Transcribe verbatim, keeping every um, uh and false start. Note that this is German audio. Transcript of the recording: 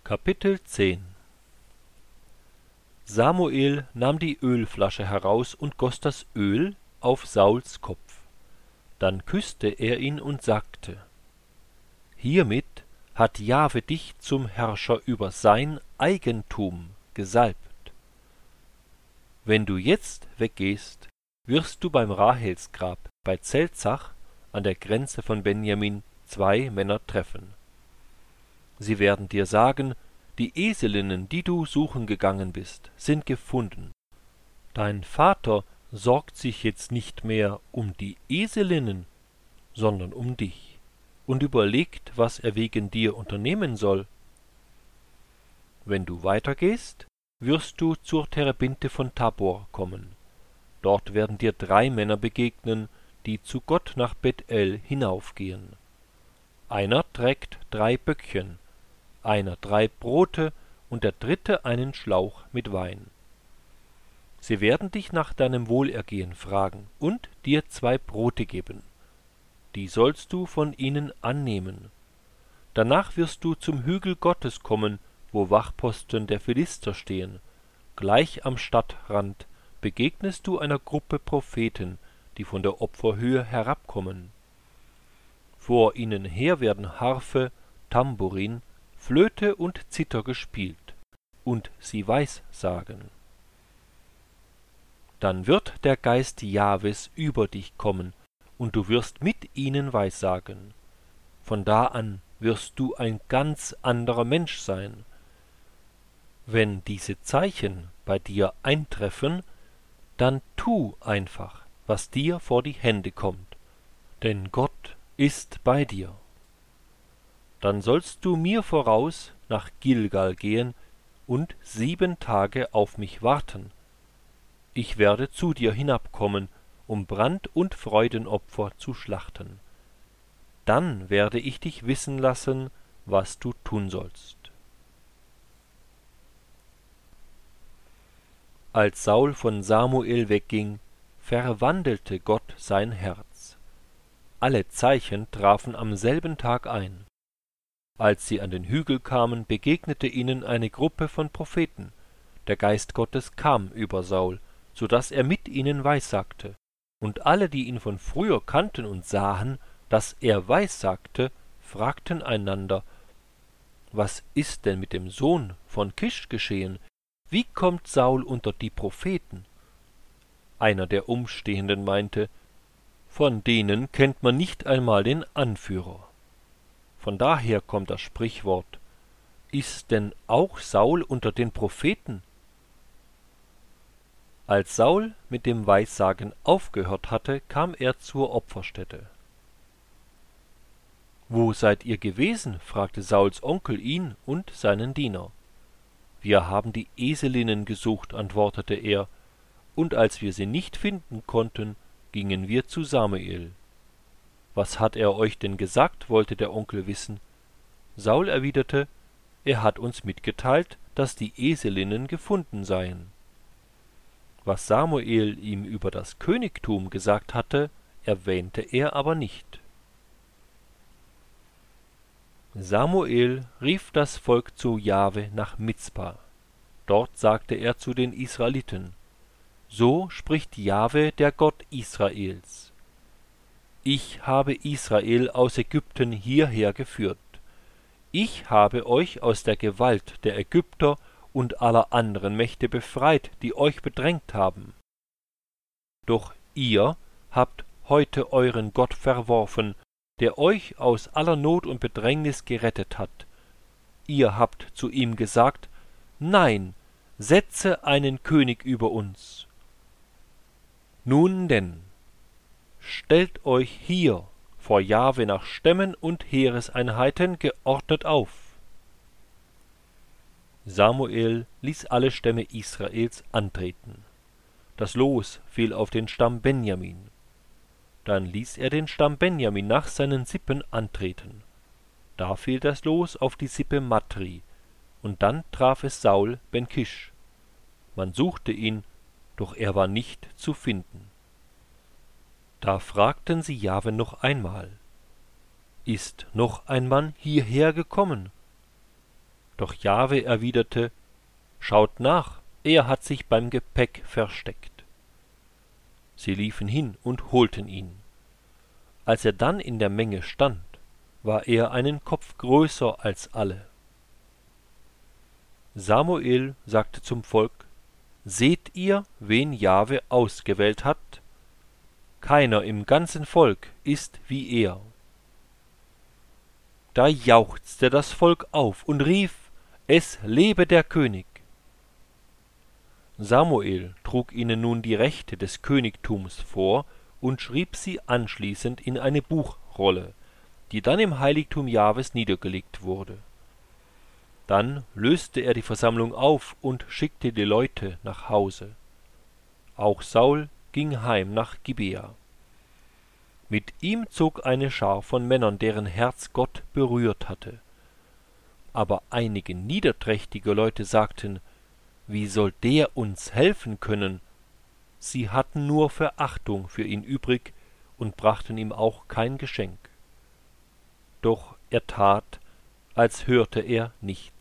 Kapitel zehn. Samuel nahm die Ölflasche heraus und goss das Öl auf Sauls Kopf. Dann küßte er ihn und sagte: Hiermit hat Jahwe dich zum Herrscher über sein Eigentum gesalbt. Wenn du jetzt weggehst, wirst du beim Rahelsgrab bei Zelzach an der Grenze von Benjamin zwei Männer treffen. Sie werden dir sagen: Die Eselinnen, die du suchen gegangen bist, sind gefunden. Dein Vater sorgt sich jetzt nicht mehr um die Eselinnen, sondern um dich, und überlegt, was er wegen dir unternehmen soll. Wenn du weitergehst, wirst du zur Terebinte von Tabor kommen. Dort werden dir drei Männer begegnen, die zu Gott nach Bethel hinaufgehen. Einer trägt drei Böckchen, einer drei Brote und der dritte einen Schlauch mit Wein. Sie werden dich nach deinem Wohlergehen fragen und dir zwei Brote geben. Die sollst du von ihnen annehmen. Danach wirst du zum Hügel Gottes kommen, wo Wachposten der Philister stehen. Gleich am Stadtrand begegnest du einer Gruppe Propheten, die von der Opferhöhe herabkommen. Vor ihnen her werden Harfe, Tambourin, Flöte und Zither gespielt, und sie Weissagen. Dann wird der Geist Jahwes über dich kommen, und du wirst mit ihnen Weissagen. Von da an wirst du ein ganz anderer Mensch sein. Wenn diese Zeichen bei dir eintreffen, dann tu einfach, was dir vor die Hände kommt, denn Gott ist bei dir. Dann sollst du mir voraus nach Gilgal gehen und sieben Tage auf mich warten. Ich werde zu dir hinabkommen, um Brand- und Freudenopfer zu schlachten. Dann werde ich dich wissen lassen, was du tun sollst. Als Saul von Samuel wegging, verwandelte Gott sein Herz. Alle Zeichen trafen am selben Tag ein. Als sie an den Hügel kamen, begegnete ihnen eine Gruppe von Propheten. Der Geist Gottes kam über Saul, so daß er mit ihnen weissagte. Und alle, die ihn von früher kannten und sahen, dass er weissagte, fragten einander: Was ist denn mit dem Sohn von Kisch geschehen? Wie kommt Saul unter die Propheten? Einer der Umstehenden meinte: Von denen kennt man nicht einmal den Anführer. Von daher kommt das Sprichwort: Ist denn auch Saul unter den Propheten? Als Saul mit dem Weissagen aufgehört hatte, kam er zur Opferstätte. »Wo seid ihr gewesen?« fragte Sauls Onkel ihn und seinen Diener. »Wir haben die Eselinnen gesucht«, antwortete er, »und als wir sie nicht finden konnten, gingen wir zu Samuel.« »Was hat er euch denn gesagt?« wollte der Onkel wissen. Saul erwiderte: »Er hat uns mitgeteilt, dass die Eselinnen gefunden seien.« Was Samuel ihm über das Königtum gesagt hatte, erwähnte er aber nicht. Samuel rief das Volk zu Jahwe nach Mizpa. Dort sagte er zu den Israeliten: So spricht Jahwe, der Gott Israels: Ich habe Israel aus Ägypten hierher geführt. Ich habe euch aus der Gewalt der Ägypter und aller anderen Mächte befreit, die euch bedrängt haben. Doch ihr habt heute euren Gott verworfen, der euch aus aller Not und Bedrängnis gerettet hat. Ihr habt zu ihm gesagt: Nein, setze einen König über uns. Nun denn, stellt euch hier vor Jahwe nach Stämmen und Heereseinheiten geordnet auf. Samuel ließ alle Stämme Israels antreten. Das Los fiel auf den Stamm Benjamin. Dann ließ er den Stamm Benjamin nach seinen Sippen antreten. Da fiel das Los auf die Sippe Matri, und dann traf es Saul ben Kisch. Man suchte ihn, doch er war nicht zu finden. Da fragten sie Jahwe noch einmal: Ist noch ein Mann hierher gekommen? Doch Jahwe erwiderte: »Schaut nach, er hat sich beim Gepäck versteckt.« Sie liefen hin und holten ihn. Als er dann in der Menge stand, war er einen Kopf größer als alle. Samuel sagte zum Volk: »Seht ihr, wen Jahwe ausgewählt hat? Keiner im ganzen Volk ist wie er.« Da jauchzte das Volk auf und rief: »Es lebe der König!« Samuel trug ihnen nun die Rechte des Königtums vor und schrieb sie anschließend in eine Buchrolle, die dann im Heiligtum Jahwes niedergelegt wurde. Dann löste er die Versammlung auf und schickte die Leute nach Hause. Auch Saul ging heim nach Gibea. Mit ihm zog eine Schar von Männern, deren Herz Gott berührt hatte. Aber einige niederträchtige Leute sagten: »Wie soll der uns helfen können?« Sie hatten nur Verachtung für ihn übrig und brachten ihm auch kein Geschenk. Doch er tat, als hörte er nichts.